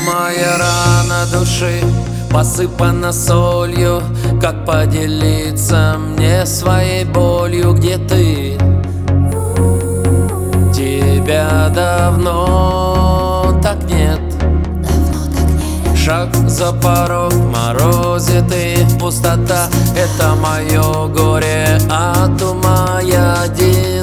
Моя рана души посыпана солью. Как поделиться мне своей болью? Где ты? Тебя давно так нет. Шаг за порог, морозит и пустота. Это мое горе от ума, я один.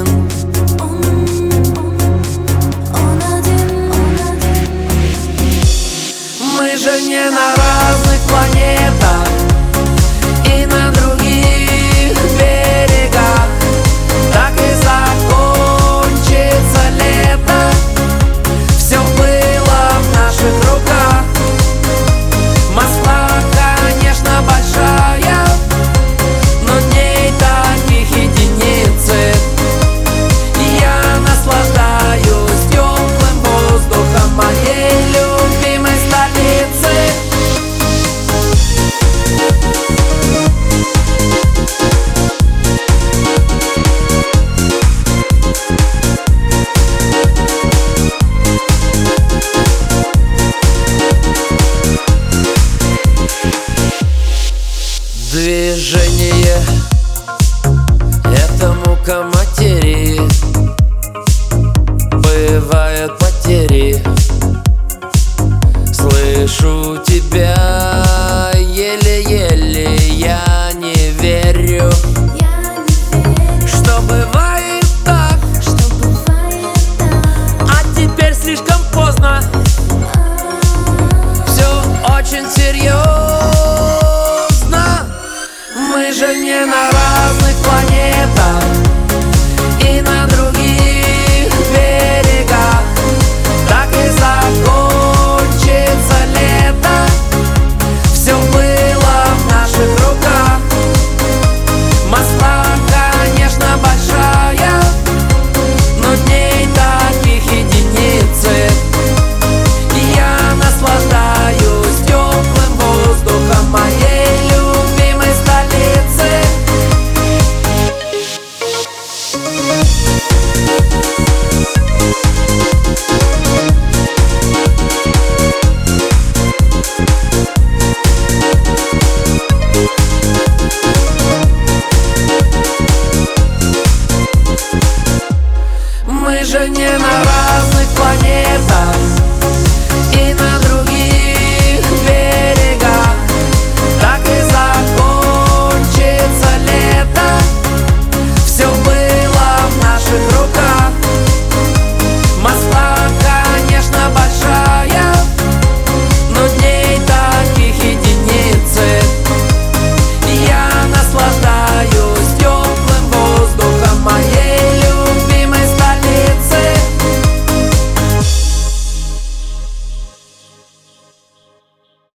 Мы же не на разных планетах и на других берегах. Так и закончится лето. Все было в наших руках. Москва, конечно, большая, но дней таких единицы. Я наслаждаюсь теплым воздухом моей любимой столицы. Движение — это мука матери. Бывают потери. Слышу тебя еле-еле, я не верю, что бывает так. А теперь слишком поздно. Все очень серьезно. Мы же не на